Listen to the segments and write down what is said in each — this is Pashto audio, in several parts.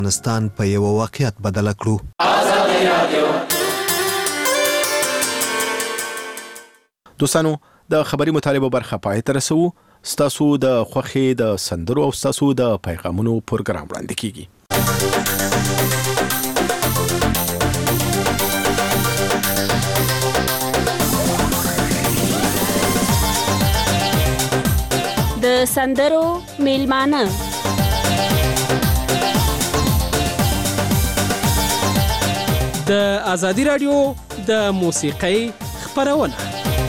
افغانستان په یو واقعیت بدل کړو. دوستانو د خبري مطالبه برخه پای ته رسو. ستاسو د خوخي د سندرو او ستاسو د پیغامونو پروګرام وړاندې کیږي. د سندرو میلمانه د ازادي رادیو د موسیقۍ خبرونه.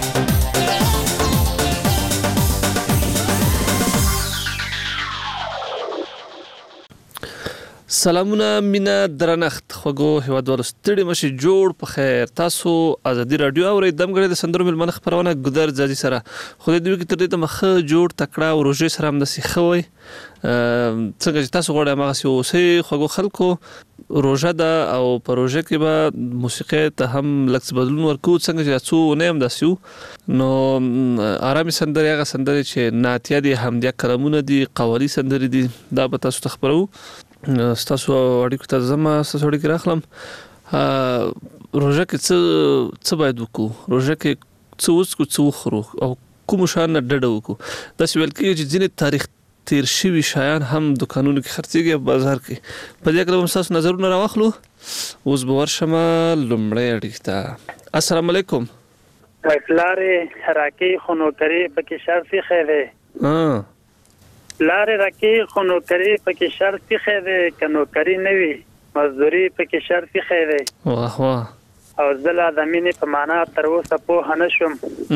سلامونه مینا درنښت خوګو هیوادوالو ستړي مشي جوړ په خیر. تاسو ازادي رادیو او دمګړې د سندرو میلمانه خبرونه ګذر ځي سره خو د دوی کې تر دې ته مخه جوړ تکړه او روزي سره هم د سیخوي څنګه چې تاسو غواړئ هغه سی اوسې خوګو خلکو روزه ده او پروژه کې به موسیقي ته هم لکس بدلون ورکو څنګه چې تاسو نه هم داسیو نو آرامي سندري هغه سندري چې ناتیا دي همدیا کلمونه دي قوالی سندري دي دا به تاسو ته خبرو. ستاسو اړیکو ته زما ستاسو اړیکې راخلم. روژه کې څه باید وکړو؟ روژه کې څه وڅکو څه وخورو او کوم شیان نه ډډه وکړو؟ داسې ویل کېږي چې ځینې تاریخ تیر شوي شیان هم دکانونو کې خرڅېږي او بازار کې. په دې اړه به ستاسو نظرونه راواخلو. اوس به ورشم لومړۍ اړیکې ته. السلام علیکم. پلارې راکې خو نوکري پکې شرط خیره لارې راکې خو نوکري پکې شرط خیره که نوکري نه وي مزدوري پکې شرط خیره. واه واه. او زه لا د مینې په معنا تر اوسه پوه نه شوم.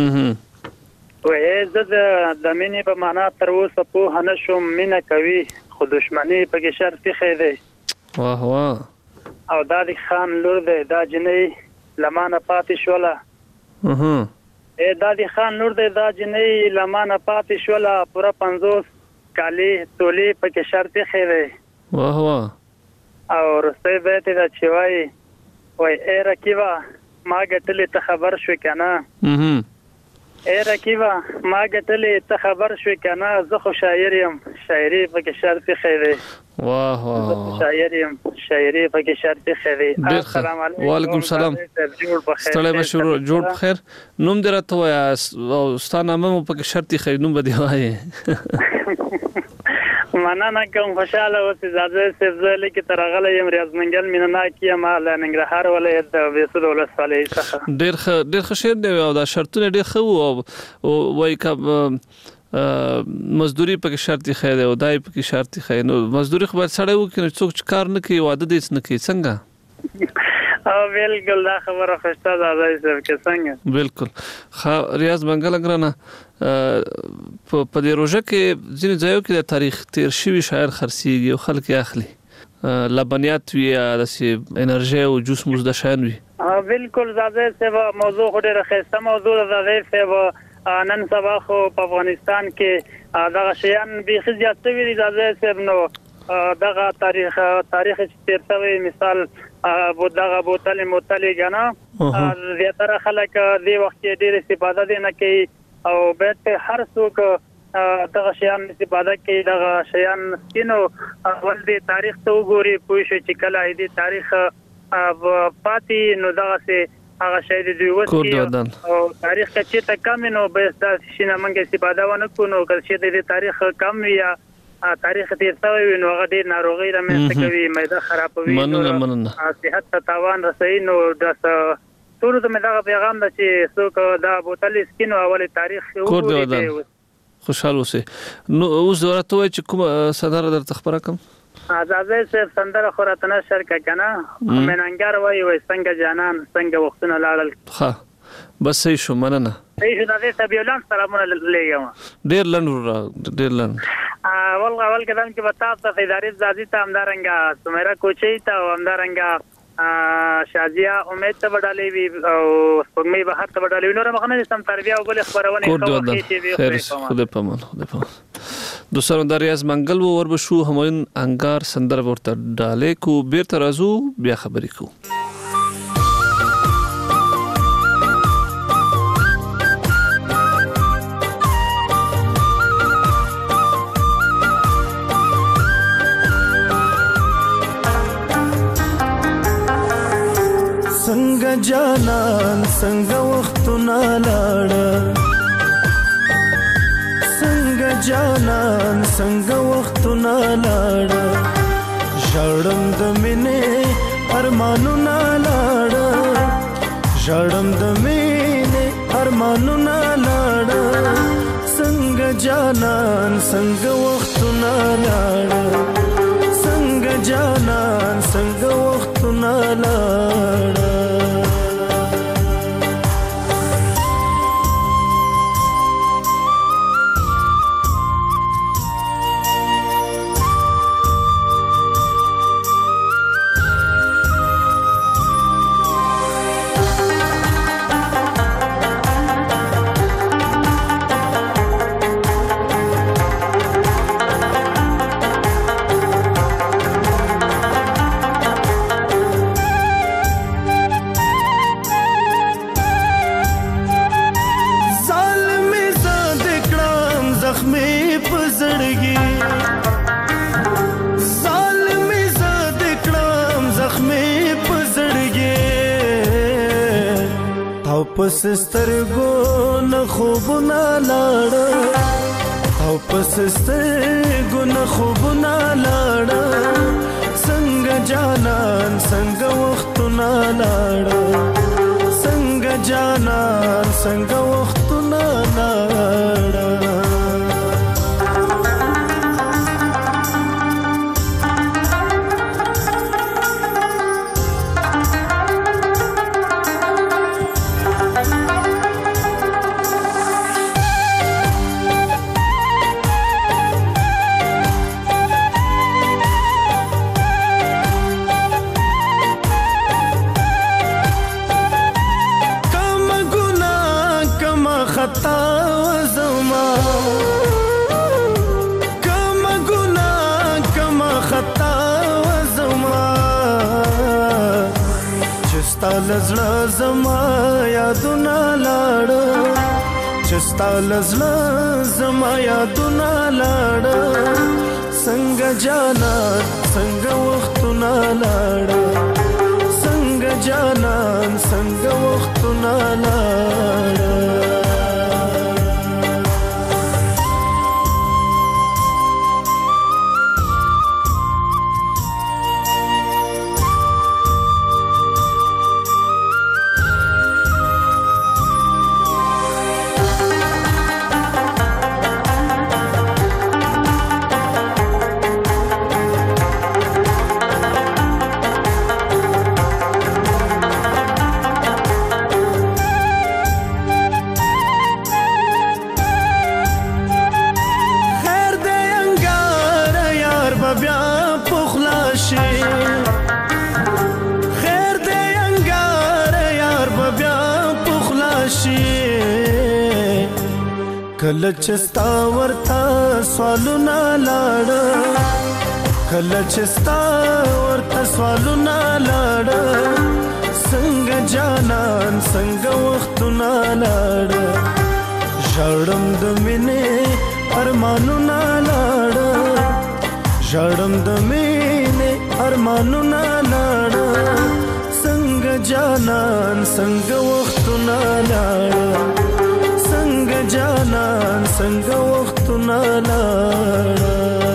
زه د مینې په معنا تر اوسه پوه نه شوم. مینه کوي خو دشمني پکې شرط خیره. واه واه. او دا د خان لور دی دا جنۍ لمانه پاتې شوله. دا د خان لور دی دا جنۍ لمانه پاتې شوله. پوره 50 کالی تولی پکې شرط خیره. واه واه. او رسته بیت دا چې وای ای رکیبا ما ګټلې ته خبر شوې کنه. ای رکیبا ما ګټلې ته خبر شوې کنه. زه خو شاعر یم شاعري پکې شرط خیره. واه واه. شاعر یم شاعري پکې شرط خیره. السلام علیکم. وعلیکم السلام. ستړی مشهور جوړ بخیر. نوم دې راته وایه او ستا نامه مو پکې شرط خیره نوم به دې وایې. مننه کوم خوشاله اوسې زاده صاحب. زه لیکې تر هغه یم ریاض منګل مینناک یم له ننګرهار ولایت د ویسود ولسوالۍ څخه. ډېر ښه شعر دی او دا شرطونه ډېر ښه وو او وایي که مزدوري پکې شرط خیر دی او دای پکې شرط خیر. نو مزدوري خو باید سړی وکړي نو څوک کار نه کوي واده دې نه کوي څنګه؟ او بالکل دا خبره خوشته زاده صاحب کې څنګه بالکل ریاض منګل ګرانه. په دې روژه کې ځینې ځایو کې د تاریخ تیر شوي شاعر خرڅېږي او خلک یې اخلي لبنیات وي یا داسې انرژي او جوس موز د شیان وي. بالکل زاده صاحب موضوع خو ډېره ښایسته موضوع ده زاده صاحب. نن سبا خو په افغانستان کې دغه شیان بیخي زیات شوي دي زاده صاحب. نو دغه تاریخ چې تیر شوی مثال دغه بوتل ګنه زیاتره خلک دې وخت کې ډېر استفاده دې نه کوي او باید هر څوک دغه شیان استفاده کوي. دغه شیان سکینو اول دې تاریخ ته وګوري پوه شي چې کله دې تاریخ پاتې نو دغسې هغه شی د دوی وسکي او تاریخ که چېرته کم وي نو باید داسې شي نه موږ استفاده ونه کړو. نو که چېرته دې تاریخ کم وي یا تاریخ تیر شوی وي نو هغه ډېر ناروغۍ رامنځته کوي معده خرابوي صحت ته تاوان رسوي. نو ټولو ته مې دغه پیغام ده چې څوک دا بوتل سکي نو اولې تاریخ وګوري. خوشحال اوسې. نو اوس راته وایي چې کومه سندره درته خبره کړم؟ زاده صاحب سندره خو راته نه شرکه که نه مینانګر وایي څنګه جانان څنګه وختونه لاړل. ښه بس صحیح شو مننه. صحیح شو زاده صاحب. یو لنډ سلامونه لیږم. ډېر لنډ ډېر لنډ. اول قدم کې به تاسو ته فیضارف زادي ته همدارنګه سمیرا کوچۍ ته او همدارنګه شازیه امید ته به ډالۍ وي او سپوږمۍ بهر ته به ډالۍ وي. نوره مخه نه سم تربیه او بلې خپرونې خیر خدای پامان. دوستانو دا ریاض منګل و ور به شو همایون انګار سندره ورته ډالۍ کو بیرته راځو بیا خبرې کوو. څنګه جانان څنګه وختونه لاړه څنګه جانان څنګه وختونه لاړه ژړم د مینې ارمانونه لاړه ژړم د مینې ارمانونه لاړه څنګه جانان څنګه وختونه لاړه څنګه جانان څنګه وختونه لاړه پس سترګو نه خوبونه لاړه او پس سترګو نه خوبونه لاړه څنګه جانان څنګه وختونه لاړه څنګه جانان څنګه وختونه لاړه لزړه زما یادونه لاړه چستا لزړه زما یادونه لاړه څنګه جانان څنګه وختونه لاړه څنګه جانان څنګه وختونه لاړه کله چستا ورته سوالونه لاړه کله چستا ورته سوالونه لاړه څنګه جانان څنګه وختونه لاړه ژړم د مینې ارمانونه لاړه ژړم د مینې ارمانونه لاړه څنګه جانان څنګه وختونه لاړه څنګه جانان څنګه وختونه لاړه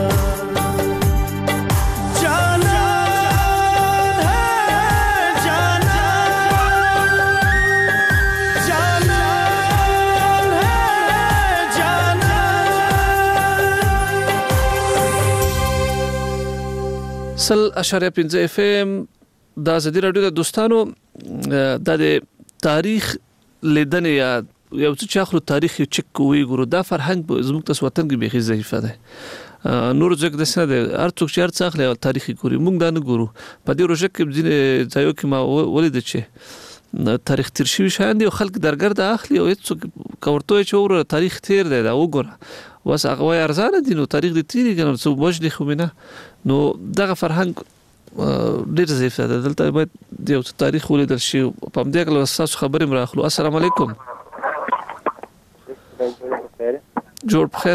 سل اشاریه 5 اف ام د ازادي رادیو د دوستانو د تاریخ لیدنې یا یو څه چې اخلو تاریخ چک کوی ګورو دا فرهنګ زموږ تاسو وطن کې به ضعیفه ده نور ځکه د سره د ارڅوک چې ارڅ اخلي تاریخي ګوري موږ دا نه ګورو په دې روزه کې ځینې ځایو کې ما ولید چې تاریخ تیر شوی شاین دی خلک درګرد اخلي او هیڅ کورته چې ور تاریخ تیر دی دا وګوره وس هغه ارزانه دي نو تاریخ دې تیری کنه څو وجدي خو مینه نو دغه فرهنګ ډیر ضعیف ده دلته باید د یو تاریخ ولیدل شي په دې کې تاسو خبرې مراخلو السلام علیکم جوړ بخیر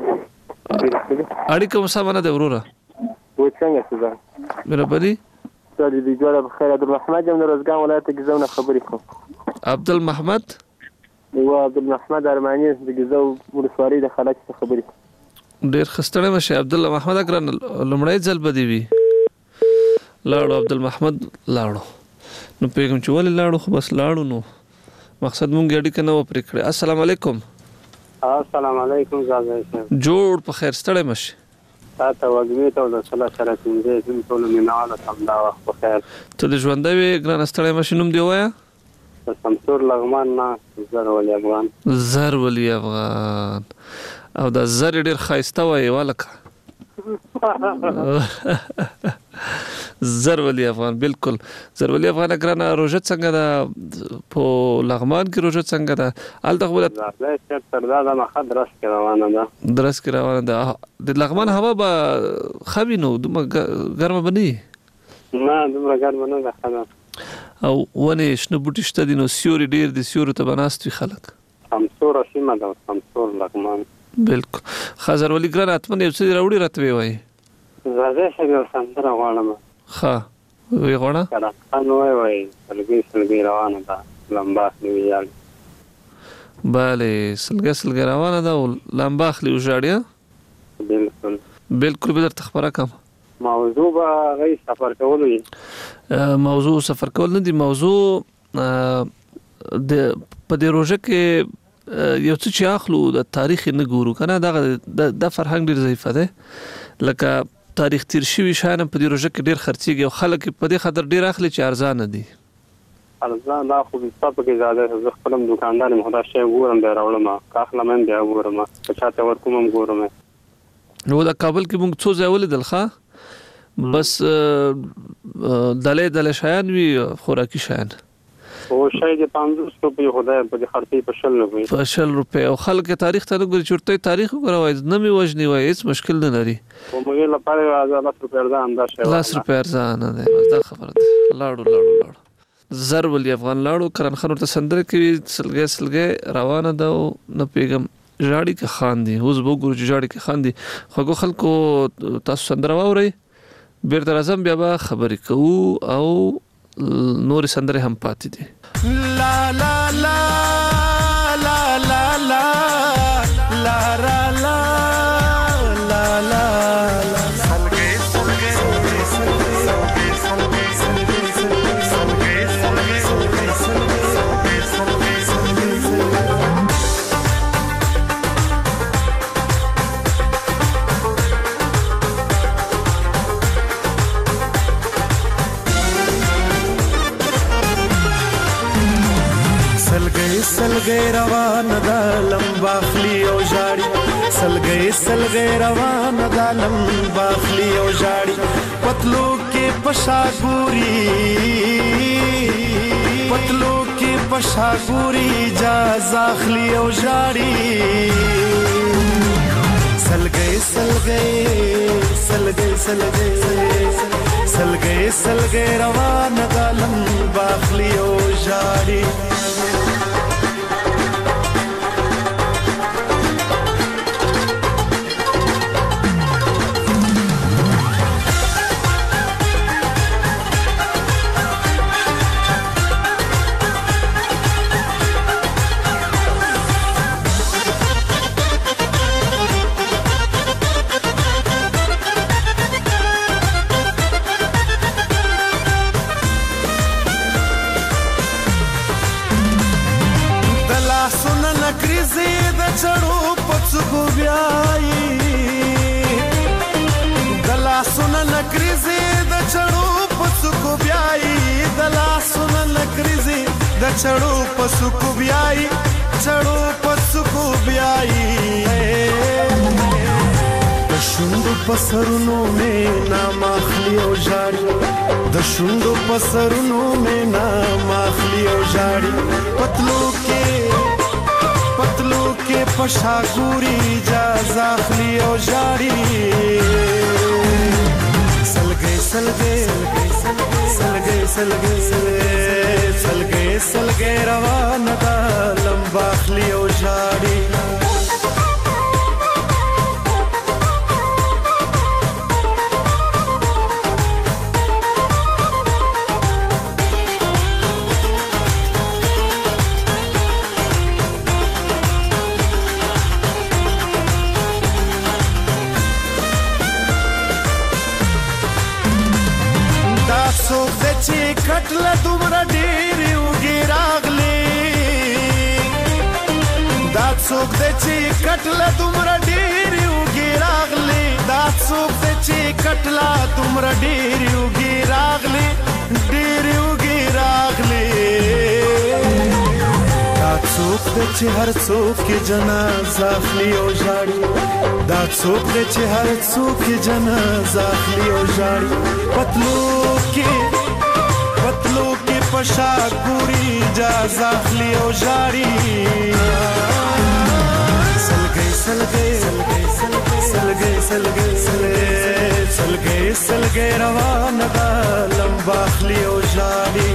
اړیکم سمانه ده وروره و څنګه څه مهرباني سړي دی جوړه بخیر. عبدالمحمد یم د روزګان ولایت ګیزو نه خبرې کوم. عبدالمحمد عبدالمحمد ارماني د ګیزو ولسوالۍ د خلک څخه خبرې کوم. ډیر خستړی مشه عبدالمحمد اګران لمړی ځل بدی وی لاړو عبدالمحمد لاړو نو پیغام چې ولې لاړو خو بس لاړو نو مقصد مونږ اړیکه نه و پرې کړې. السلام علیکم. السلام علیکم زازا صاحب. جوړ په خیر ستړی مشه تاسو وګمې ته د صلاح سره څنګه زم ټول میناله الله وخت په خیر. ته د ژوندې وی ګران ستړی مشه نوم دی وایا؟ سمسور لغمان نه زر ولی افغان. زر ولی افغان او دا زر ډیر خایسته وای والکه زر ولی افغان بالکل زر ولی افغان ګرانه روزه څنګه ده په لغمان کې روزه څنګه ده الته خو دا تر دا نه خدرس کې روانه ده درس کې روانه ده د لغمان هوا به خوینو دومره ګرمه بني نه دومره ګرمه نه ده خلاص او ونه شنو بوټي شته دي نو سیوري ډیر دي سیوري ته بناستوي خلک سمسور سیمه ده سمسور لغمان بالکل خزر ولی ګران اتمن یو څه راوړي راتوي وای زازه شګه سندره غواړم ښه وی غواړه کله نو وای سلګي روانه ده لمباخلی ویال bale سلګي روانه ده لمباخلی وژاړیا بالکل بالکل به درته خبره کوم موضوع به غي سفر کول وي موضوع سفر کول نه دي موضوع د په دې روزه کې یو څه چې اخلو د تاریخ نه ګورو کنه دا فرهنګ ډیر ضعیف ده لکه تاریخ تیر شوی شان په دې روزه کې ډیر خرچيږي او خلک په دې خاطر ډیر اخلي چې ارزان دي ارزان دا خو په تاسو کې زیاده زه خپل دکاندار مخدا شی ګورم به راوړم کاخله من بیا ګورم چې چاته ورکوم ګورم نو دا کابل کې موږ څو ځای ولیدل ښه بس دلې شایان وی خوراکي شایان او شاید 500 روپے خدای په خرڅي په 60 روپے او خلک تاریخ ته وګوري چورته تاریخ وګوروي نه می وجنی وای هیڅ مشکل نه لري او موږ لپاره 1000 روپے ارزان ده 10 روپے ارزان ده دا خبره ده لاړو زر ولی افغان لاړو کرن خنور ته سندره کوي سلګي روانه ده نه پیغام جاړي کې خان دي اوس وګورو چې جاړي کې خان دي خو خلکو تاسو سندره واوري بیرته راځم بیا به خبرې کوو او نور سندره هم پاتې دي لا لا لا لا لا لا لا لا لا لا لا سلګي سلګي سلګي سلګي سلګي روان ده لمباخلی او جاړي سلګي روان ده لمباخلی او جاړي پتلو کې پشاګوري جازاخلی او جاړي سلګي روان ده لمباخلی او جاړي چړو پڅکو بیاي دلا سن نکریزي د چړو پڅکو بیاي دلا سن نکریزي د چړو پڅکو بیاي چړو پڅکو بیاي د شوندو پسرونو مې نام اخلي او جاړي د شوندو پسرونو مې نام اخلي او جاړي پتلو کې پشاګوري جازاخلی او جاړي سلګي روان ده لمباخلی او جاړي څوک د چې کټله دومره ډېرې اوږې راغلې دا څوک د چې کټله دومره ډېرې اوږې راغلې دا څوک د چې کټله دومره ډېرې اوږې راغلې ډېرې اوږې راغلې دا څوک د چې هر څوک کې جنازه اخلي او ژاړي دا څوک د چې هر څوک کې جنازه اخلي او ژاړي پتلو کې پشا ګوري اجازه اخلي او ژاړي سلګي روانه ده لمبا اخلي او ژاړي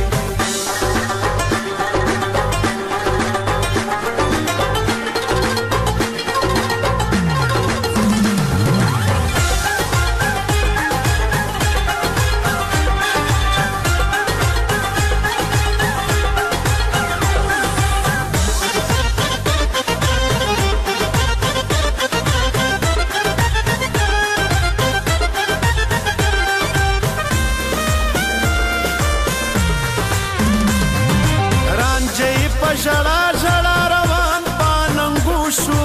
ژړا ژړا روان پاننګو شو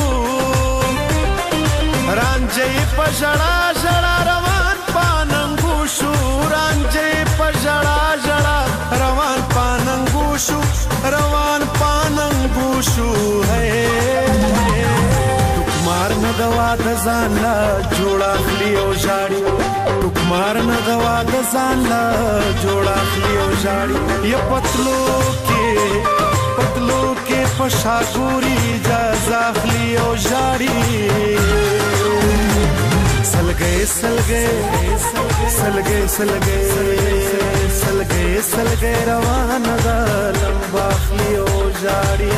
رانجې په ژړا ژړا روان پاننګو شو رانجې په ژړا ژړا روان پاننګو شو ہے ټوکمار نه دوا د ځان لا جوړ اخلي او ژاړي ټوکمار نه دوا د ځان لا جوړ اخلي او ژاړي یا پتلو کې پشا ګوري اجازه اخلي او ژاړي سلګي روانه ده لمبا اخلي او ژاړي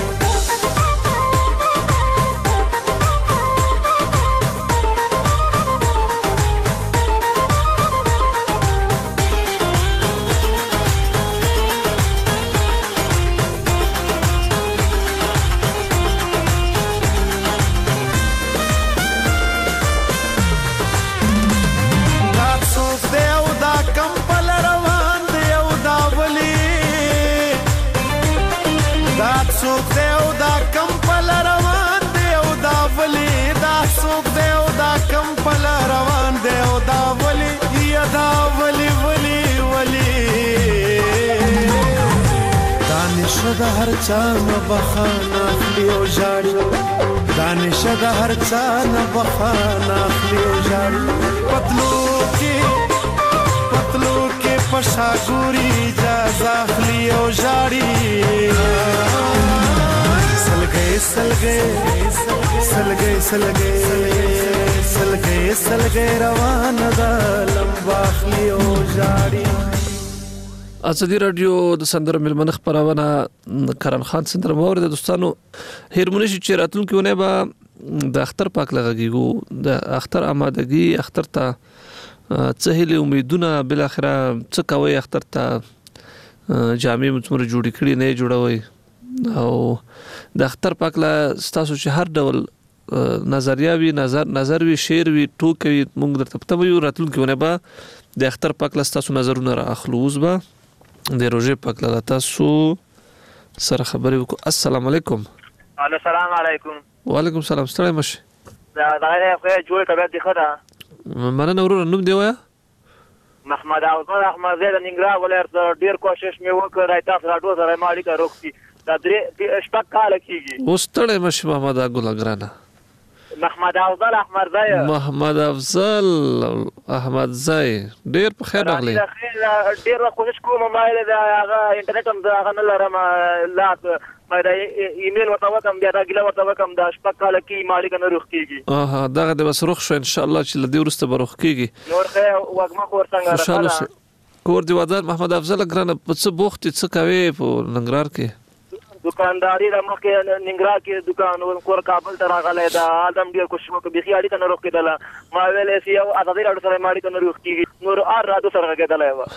د هر چا نه بخانه اخلي او ژاړي دانشه د هر چا نه بخانه اخلي او ژاړي پتلو کې پشا ګوري اجازه اخلي او ژاړي سلګي روانه ده لمبا اخلي او ژاړي ازادي رادیو د سندرو ملمنه خبرونه کرن خان سندره مورد دوستانو هرمونیش چې راتلونکي ونه با د اختر پاک لګیږو د اختر آمادګي اختر ته څهلي امیدونه بل اخره څه کوي اختر ته جامع متمر جوړی کړي نه جوړوي او د اختر پاک لا ستاسو چې هر ډول نظریه وی نظر وی شعر وی ټوکوي موږ درته پته ویو راتلونکي ونه با د اختر پاک لا ستاسو نظرونه را اخلوز با د روزه پاک لا تاسو سره خبرې وکړو. السلام علیکم. السلام علیکم. وعلیکم السلام. ستړی مشه. دا غیر خو جوړ طبيعت دی خدا. مننه ورور نوم دی وایا؟ محمد احمد زید ننګرهار ولایت ډیر کوشش مې وکړ تاسو راډیو سره مالک روغتي دا درې شپږ کال کېږي. وستړی مشه محمد ګلګرانه. محمد افضل احمد زای ډیر په خیر راغلی. ډیر کوشش کوم موبایل دا هغه انټرنیټ هم دا هغه نه لرم لا مې دا ایمیل ورته وکم بیا دا ګیله ورته وکم دا شپږ کال کې مالک نه روغ کیږي. دغه د بس روغ شو ان شاء الله چې لدی ورسته بروغ کیږي. نور خو وګما کور څنګه راځه کور دی ودان محمد افضل ګرانه په څه بوخت څه کوي په ننګرهار کې دکانداري د مخکې ننګرهار کې دکان کور کابل ته راغلی دا آدم ډېر کوشش وکړ بيخي اړیکه نه روغ کېدله ما ویلې چې یو ازادي راډیو سره اړیکه نه روغ کېږي نور ار راډیو سره کېدلی وه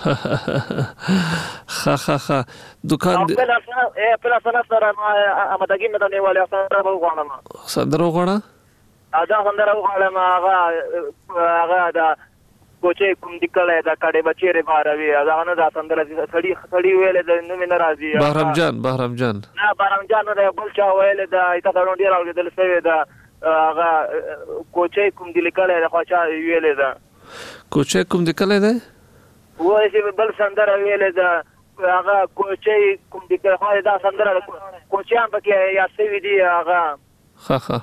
ښه دکان پله سنه سره امدګي مې ته نیولې سندره به وغواړم سندره وغواړه دا سندره وغواړم هغه دا کوچې کوم د کړه دا کډه بچیره باروي دا نه دا سندره سړی ویل د نو مين راځي بهرام جان نه بهرام جان نه بل چا ویل دا ایت دا ډیر اورېدل شوی دا هغه کوچې کوم د کړه دا خو چا ویل دا کوچې کوم د کړه دا وای چې بل سندره ویل دا هغه کوچې کوم د کړه دا سندره کوچیان پکې یا سوي دي هغه ها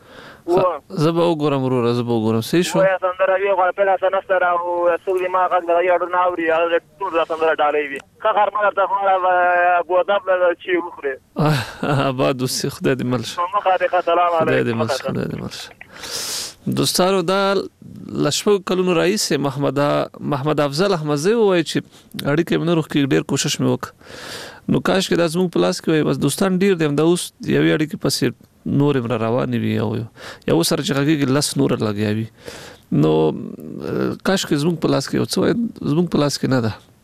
زبا وګورم ورور زبا وګورم صحیح شو وای سندره وی غواړم په لاس نه سره او سوي ما غږ دا یو نه اوري هغه ټول سندره ډالې وي خبر ما ته خو ابو ادب له چی وخره آباد وسې خدای دې مل شي مخه سلام علیکم خدای دې مل شي دوستانو دا لشپو کلونو رئیس محمد افضل احمدزی وای چې اړیکې منو روخ کې ډیر کوشش مې وک نو کاش کې د ازمو پلاس کې وای بس دوستان ډیر دیم دا اوس یوې اړیکې پسې نور امر روان وي یو سره چې هغه لس نور لګیاوي نو کاش کې زموږ پلاس کې او څو زموږ پلاس کې نه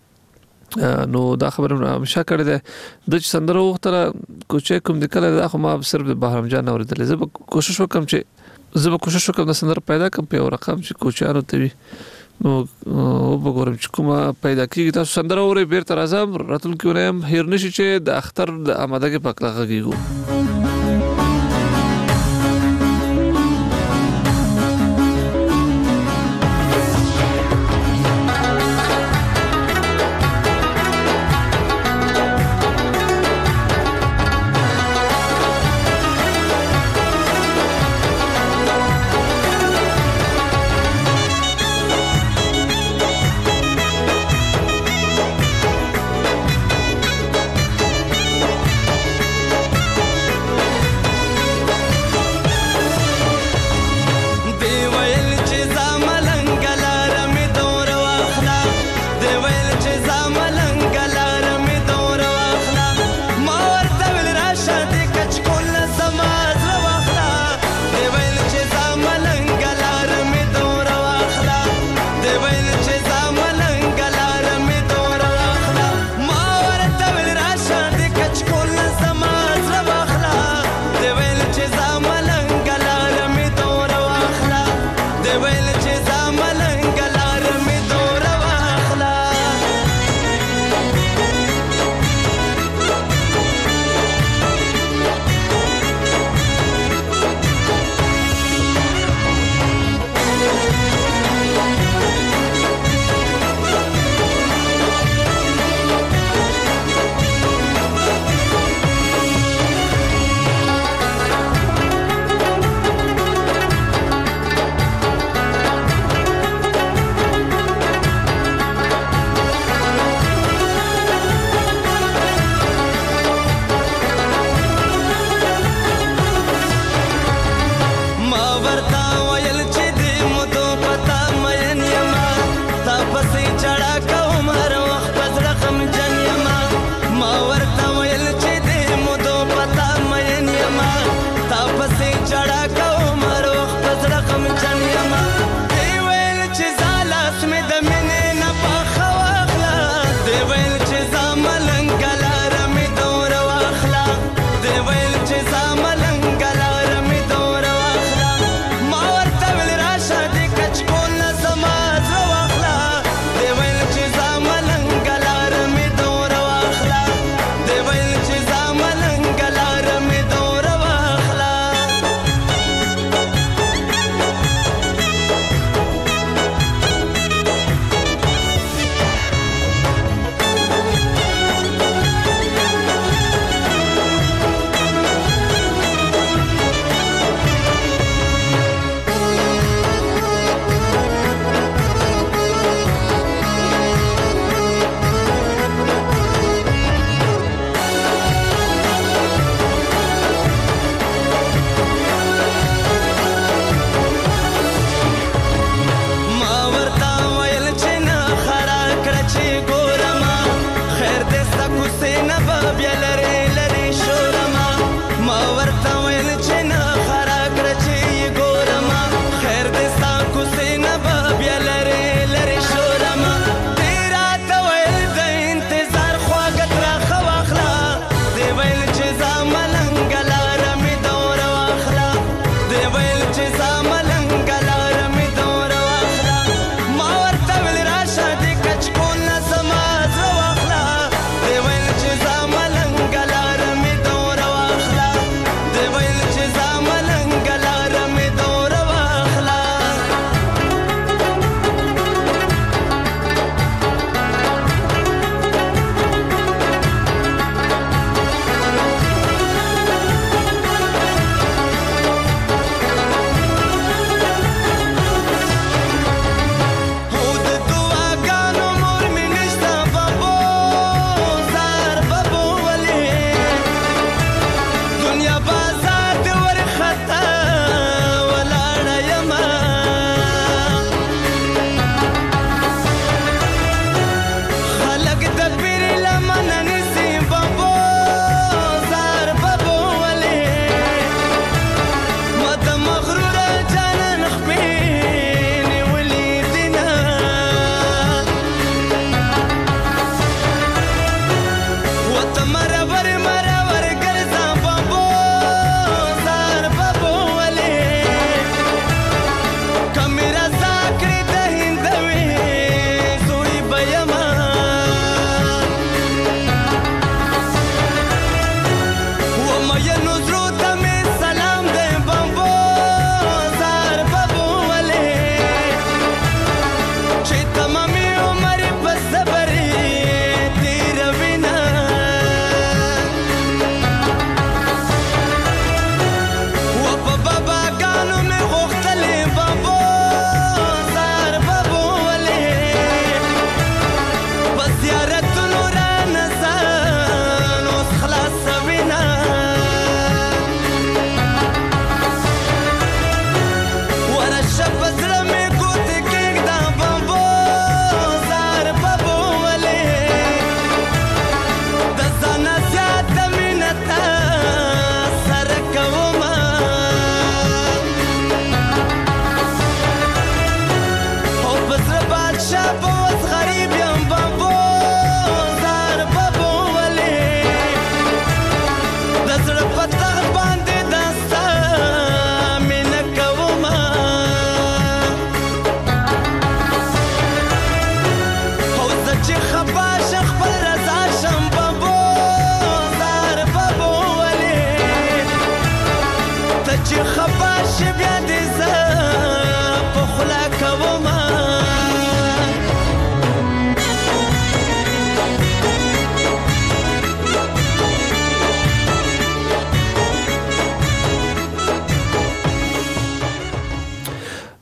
ده نو دا خبره همیشه کړې ده د سندرو وختره کوچې کوم د کله دا خو ما صرف د بهرام جان اورېدل زه به کوشش وکم د سندر پیدا کوم په رقم چې کوچانو ته وي نو وګورم چې کومه پیدا کیږي تاسو سندره اوري بیرته راځم راتل کېونم هیر نشي چې د اختر د آماده کې پکلا غږیږي She's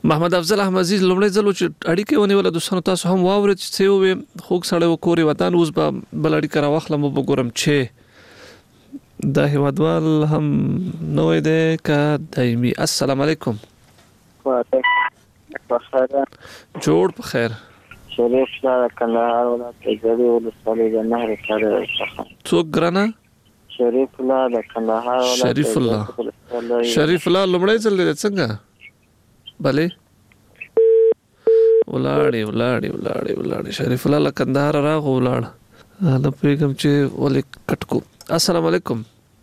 محمد افضل احمدزي لومړی ځل چې اړیکې ونیول دوستانو تاسو هم واورئ چې څه وې خوږ سړی وکوري وطن اوس به بل اړیکه راواخلم وګورم چې دا هیوادوال هم نوې ده که دایمي. السلام علیکم. جوړ په خیر. شریف الله کندهار ولایت زړی ولسوالۍ د نهر سره څوک ګرانه؟ شریف الله د کندهار ولایت. شریف الله لومړی ځل دی څنګه؟ بله ولاړې شریف الله له کندهار راغو ولاړ نه پیغام چې ولې کټکو. السلام علیکم.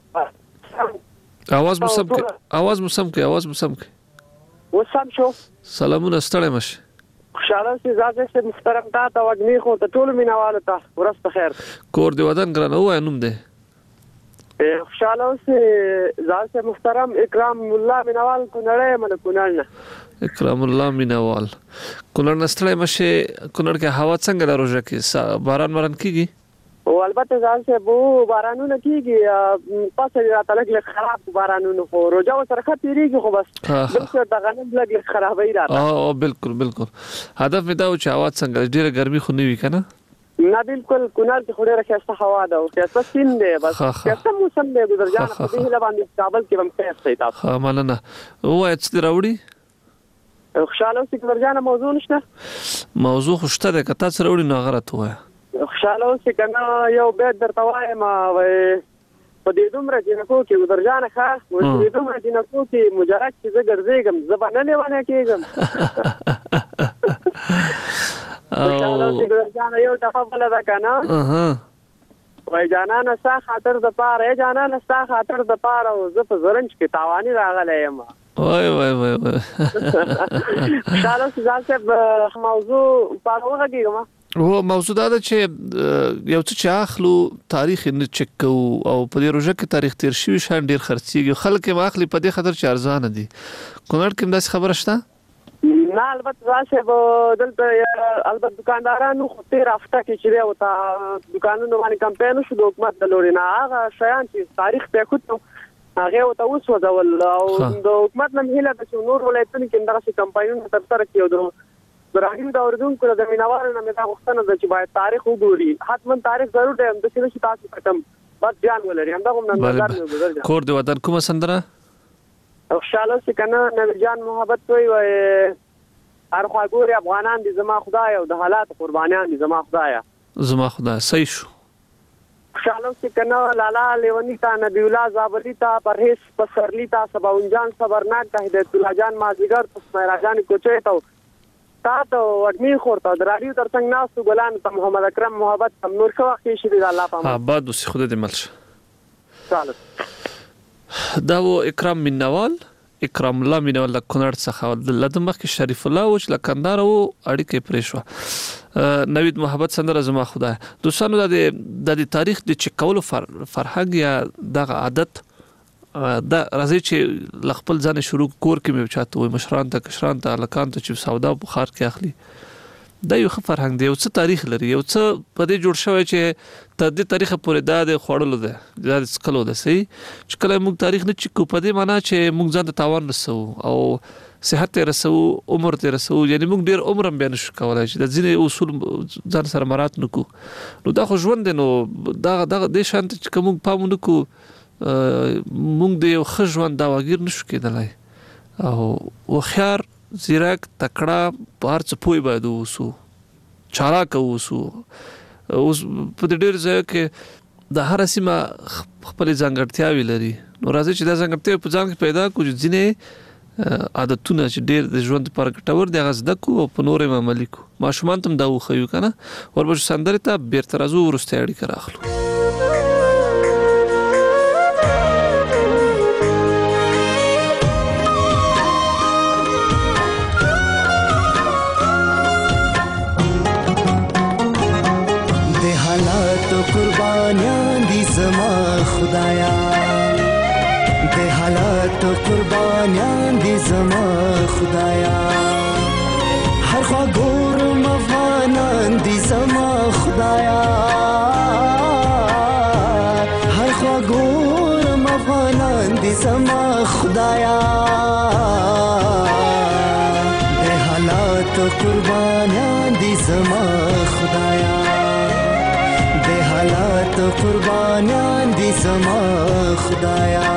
आवाज مو سم کې وسم شو. سلامونه ستړی مشه. خوشاله سي زاده سي محترم تا ته وګنی خو ته ټول مینواله ته ورځ په خیر. کور دی ودان ګرانه وای نوم دی. خوشاله سي زاده سي محترم اکرام الله مینوال کونړ من کونړ نه. اکرام الله مینوال کونړ نستړی مشه. کونړ کې هوا څنګه د روزه کې باران کیږي؟ او البته ځان سه بو بارانونه کیږي پاسه راته لګ خراب بارانونه خو روزه سره خطرېږي خو بس بالکل د غنم لګ خرابې راته. بالکل هدف مې دا و چې هوا څنګه ډیره ګرمي خو نه وي کنه؟ نه بالکل کونړ کې خو ډیره ښه هوا ده او ښه سین دی بس ښه موسم دی ګذرجان په دې له باندې کابل کې هم ښه دی تاسو. ها مننه. وای څه راوړي؟ خوشاله اوسې ګذرجان موضوع نشته؟ موضوع خو شته ده که تاسو راوړي نو غلط وای. خوشاله اوسې کنه یو بیت درته وایم په دې دومره جنکو کې ګذرجان ښه په دې دومره جنکو کې مجرد چې زه ګرځېږم زه به نه لیونی کېږم. خوشاله اوسې ګذرجان یو دفعه بله ده که نه وای جانانه ستا خاطر د پاره او زه په زرنج کې تاواني راغلی یم. وای خوشاله اوسې ځان صاحب موضوع په اړه وغږېږم. موضوع دا ده چې یو څه چې اخلو تاریخ نه چک کوو او په دې روزه کې تاریخ تیر شوی شان ډیر خرڅيږي خلک یې اخلي په دې خاطر چې ارزانه دي. کونړ کې داسې خبره شته؟ نه البته راشه دلته البته دکاندارانو خو تیر هفته کې چې او تا دکانونو باندې کمپاین شو د حکومت د لوري نه هغه شیان چې تاریخ په خود هغه او ته اوس وځول او د حکومت نه هیله د نور ولایتونو کې دغه کمپاینونه تر سره کیږي. راغلی دا اوردونکو د مینوالو نه مې دا غوښتنه ده چې باید تاریخ وګوري. حتما تاریخ ضرور دی د څه تاسو پټم بس ځان ولري همدا کوم نن نظر مې گزر کور دی وطن کومه سندره خوشاله سي کنه نن جان محبت وي هر خوا ګوري افغانان دي زما خدای او د حالات قربانیان دي زما خدای صحیح شو. خوشاله سي کنه لالا لیونی تا نبی الله زابلی تا پرهیز پسرلی تا سباونجان صبرناک تا هدایت الله جان مازیګر تسمه راجان کوچه تا تاسو وګمی خورته د رادیو ترڅنګ ناسو ګلان ته محمد اکرم محبت تم نور څو وخت شي د الله پامه آباد اوسې خدای دې ملشه. دا و اکرام الله مینوال د کونړ څخه د لدمخ کې شریف الله او چې لکندار او اړیکې پرې شو. نوید محبت سندره زما خدای. دوستانو د تاریخ د چکولو فرهنګ یا دغه عادت دا راځي چې خپل ځان شروع کور کې مې چاته وي مشران ته کشران ته الکان ته چې سودا په خار کې اخلي. دا یو فرهنګ دی یو څه تاریخ لري یو څه په دې جوړ شوی چې تر دې تاریخ پورې دا د خوړلو ده دا سکلو ده سي چې کله موږ تاریخ نه چکو په دې معنی چې موږ ځان ته تاوان رسو او صحت رسو عمر ته رسو یعنی موږ ډیر عمر هم بیان شو کولای چې د ځینې اصول ځان سره مراد نکو. نو دا خو ژوند نو دا د شانت چې کوم پام نکو مونږ د یو ښه ژوند دا وګیر نشو کېدلای او وخیار زیرک تکړه په هر څه پوي باید اوسو چالاک اوسو. اوس په دې ډېر ځای کې د هر سیمه خپل ځانګړتیاوې لري. نو راځي چې دا ځانګړتیا په ځان کې پیدا کړو ځینې عادتونه چې ډېر د ژوند لپاره ګټور دي هغه زده کو او په نورې عملي کو. ماشومان ته دا وښیو کنه ورپسې سندرې ته بیرته راځو وروسته اړیکه راخلو. قربانیان دي زما خدایا د حالات قربانیان دي زما خدایا هر خوا ګورم افغانان دي زما خدایا هر خوا ګورم افغانان دي زما خدایا د زما خدایا د حالات قربانیان دي زما خدایا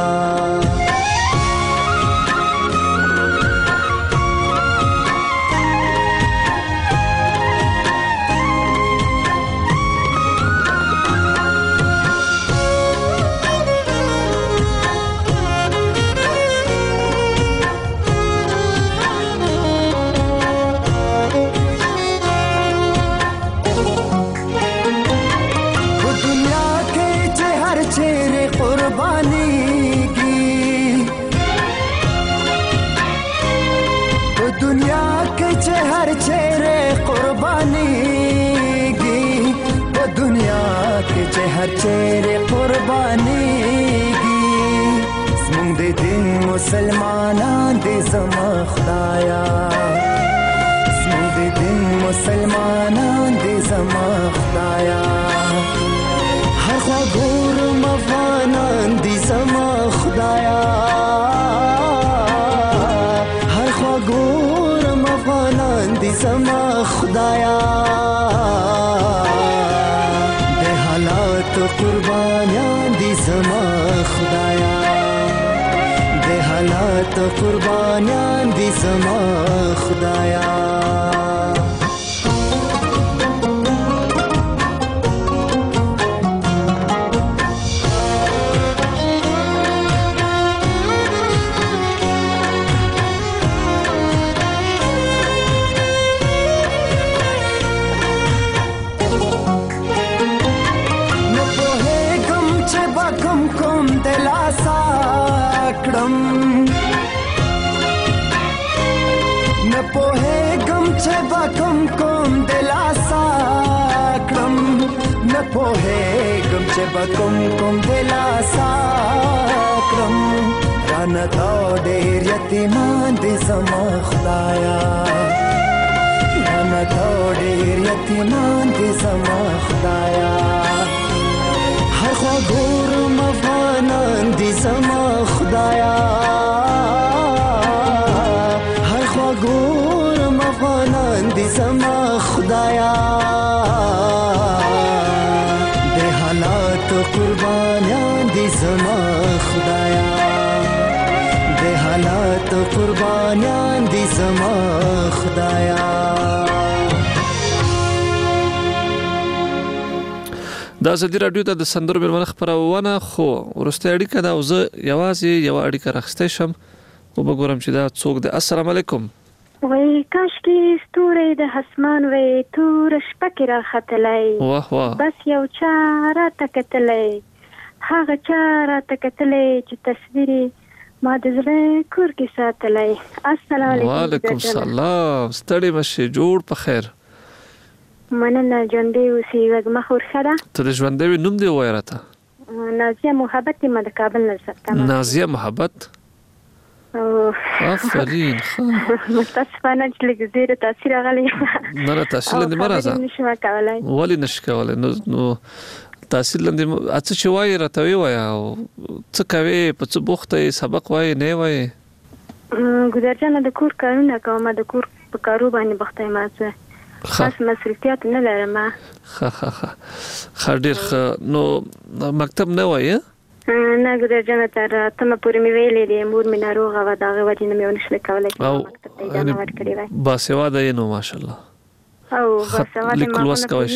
हर चेहरे कुर्बानीगी स्मुंग दे दिन मुसलमाना दे जमा खुदाया स्मुंग दे दिन मुसलमाना दे जमा खुदाया हर ख्वा गोर मफाना दे जमा खुदाया हर ख्वा गोर मफाना दे जमा खुदाया तो कुर्बानियां दी जमा खुदाया दे हालात कुर्बानियां दी जमा खुदाया बकुम कुम दिला साक्रम राना तो डेर यतीमान दे जमा खुदाया राना तो डेर यतीमान दे जमा खुदाया हर ख्वा गोर मफानान दे जमा खुदाया हर ख्वा गोर मफानान दे जमा खुदाया कुर्बानियां दी जमा खुदाया दे हालात कुर्बानियां दी जमा खुदाया دا زدي رادیو ته د سندرو مېرمن خبرونه خو ورسته اړیکه دا اوس یوازې یو اړیکه راخسته شم او وګورم چې دا څوک دی. السلام علیکم. وای کاش کې ستوري د اسمان وې تور شپه کې راختلای واه واه بس یو چاره تکتلای هغه چاره تکتلای چې تصویري ما د زړه کور کې ساتلای. السلام علیکم. وعلیکم السلام. ستړي مشه جوړ په خیر. مننه ژوندې اوسې وګما خورخه ته ژوندې نوم دی وایراته نازیه محبت ما د کابل نه سره نازیه محبت آفرین متاسفانه چې لږ زیاته تاثیر غلې نه تاثیر لندې مرزه نشم کولای ولی نش کولای نو تاثیر لندې اڅ چې وای راته وای او څه کوي په څه بوخته سبق وای نه وای ګذرجنه د کور کارونه کوم د کور په کارو باندې بوخته ما څه خاص مسؤلیت نه لرم خاطر نو مکتب نه وای نه ګذرجنه تر تمه پورې مې ویلې دي مور مې ناروغه و داغه وجه نه مې ونشل کولای چې مکتب ته ځم ورکړې وای باسواده یې نو ماشاءالله او باسواده لیکل وسکوي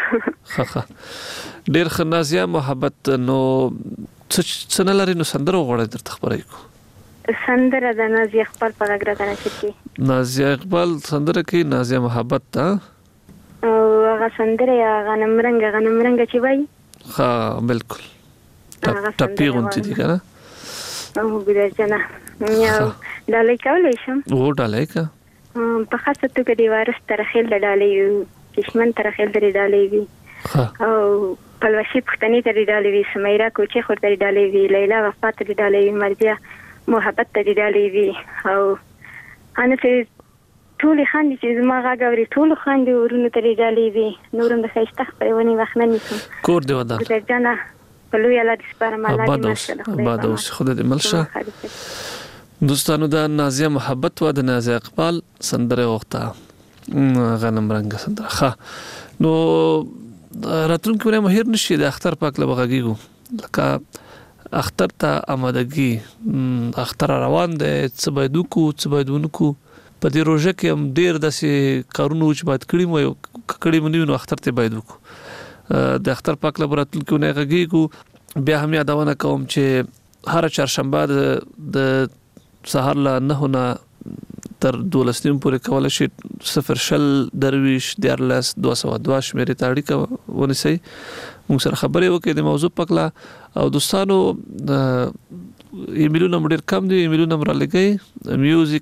ډېر خنازیه محبت نو څه نه لري نو سندره وغوړې درته خبرې کو سندره د نازیه اقبال په غږ راغله چې نازیه اقبال سندره کې نازیه محبت تا او هغه سندره غنمرنګ چې وای ها بالکل ټپي غونتی دي کنه او ګذرجنه یو ډالۍ کولای شم و ډالۍ کا په خاصه توګه دی وارث ترخیل ډالۍ کشمن ترخیل ډالۍ وی او پلوشي پښتني ډالۍ وی سمیرا کوچي خور ډالۍ وی لیلا وفات ډالۍ وی مرجیا محبت ډالۍ وی او انا چې ټول خاندي چې زما غاغوري ټول خاندي ورونه ډالۍ وی نورم د خیشته خبرونه وخت نه نیسم کور دی ودا ګذرجنه پلوی الله دې سپاره مالا دې ماشاءالله بعد اوس خود دې ملشه دوستانو دا نازیه محبت و د نازیه اقبال سندره وخته غنم رنگ سندره. ښه نو راتلونکي ونه مهیر نشي د اختر پاک له بغاګیږو لکه اختر ته آمادګي اختر روان دی څه باید وکړو څه باید ونه کړو. په دې روژه کې هم ډېر داسې کارونه چې باید کړي مو یو کړي مو نو اختر ته باید وکړو. د اختر پاک له راتلونکي ونه غږیږو. بیا هم یادونه کوم چې هر چهارشنبه د سهار له 9 نه تر 12 پورې کولای شي 0 درویش 14 202 شمیرې ته اړیکه ونیسئ موږ سره خبرې وکړئ د موضوع پکلا او دوستانو ایمیلونه ډېر کم دي ایمیلونه را لګئ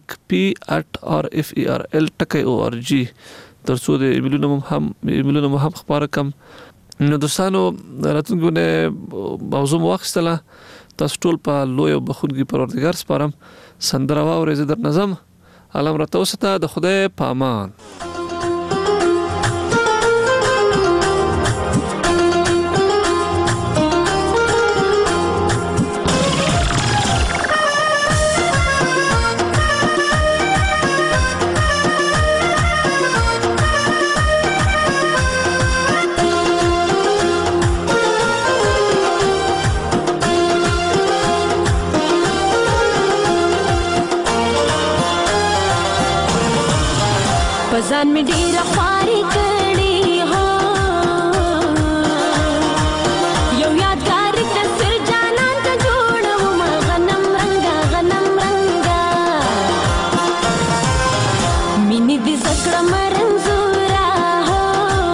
music@rferl.org ترڅو د ایمیلونه هم خبره کم. نو دوستانو راتلونکي موضوع واخیستله تاسو ټول په لوی او بخونګي پروردګار سپارم. سندره واورئ زه در نظم علم را توسطه د خدای پامان. ځان می ډیر خواري کړی هو یو یادګار تصویر جانان ته جوړوم غنم رنگا مینې دې زکړه مرنزورا هو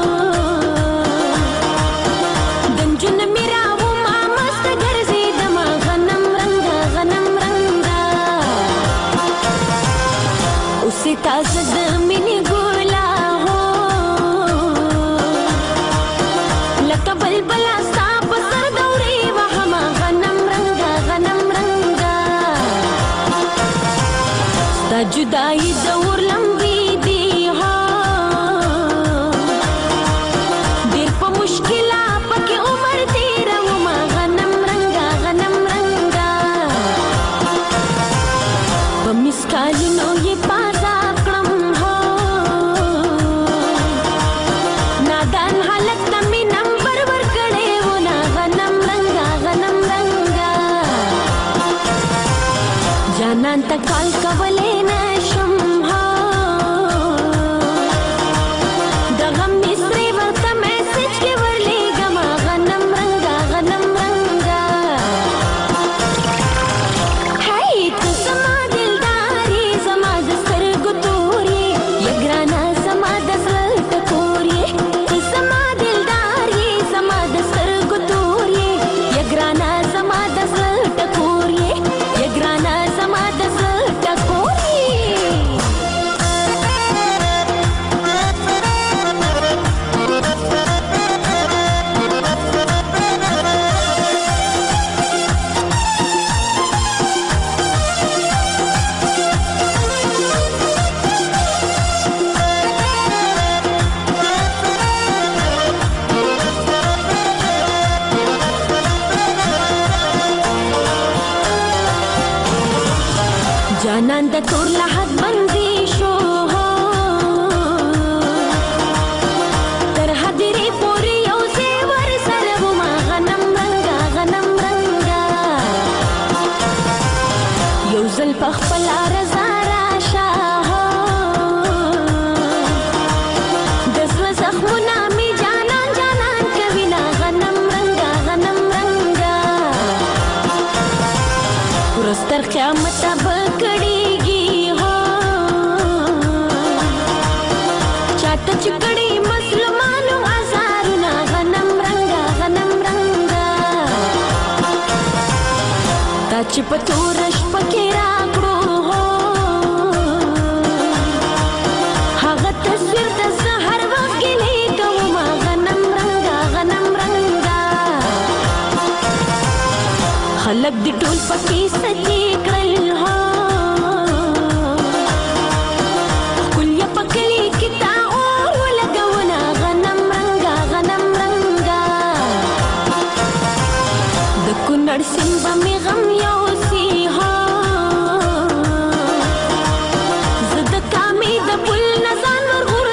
دنجن میراو ما مست ګرځي دم غنم رنگا اوسې تاسو د مینې بلا صاحب سر دوري وهما غنم رنگا ستا جدائی دور لمبی دی ها دیر پا مشکلا پاکی عمر تیرا وما غنم رنگا پا مسکالونو یہ پازا کرم ها نادان حالت تمی نمبر جانان تا کال کولې نشم ها د غم مصری ورته میسج کې ورلېږم غنم رنگا هاي ته زما دلداري زما د سترګو تورې یګرانا زما د زړه ټکورې ته زما دلداري زما د سترګو تورې یګرانا زما د زړه ټکورې یګرانا جانان د تور لحد بندي شو تر حدري پوري یو زیور سره وما غنم رنگا یو زل پخپل رضا راشه دزل زخمونه می جانان کوینا غنم رنگا ورستر قیامت چکڑی مسلمانو ازارونا غنم رنگا تا چی پتورش پکی راکڑو حاغت تصویر دس هر وقت گلی کوما غنم رنگا خلق دی ټول پکی سکی کرل ہو کلیه پکلی کتا کنړ سیند می غم یو سی ها زد کامی د پل نزان ور غور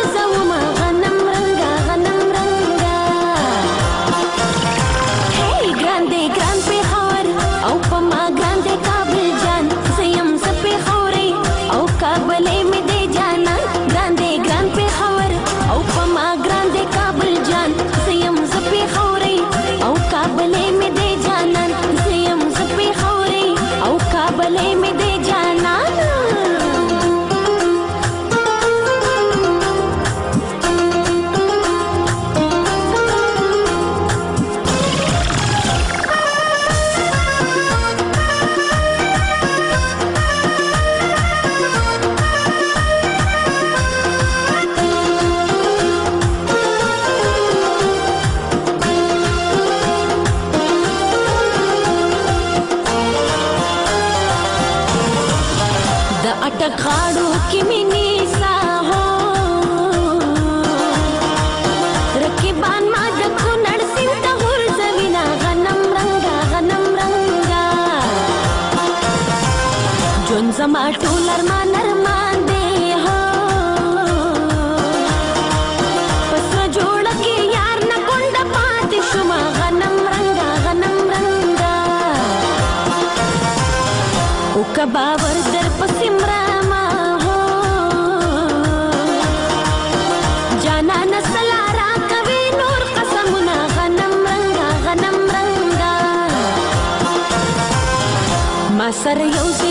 زما ټول ارمان ارمان دی هو پس جوړ کې یار نه کونډه پاتې شوم غنم رنگا او کبا ور در پسمرا ما هو جانا نسلا را کوي نور قسمنا غنم رنگا ما سر یو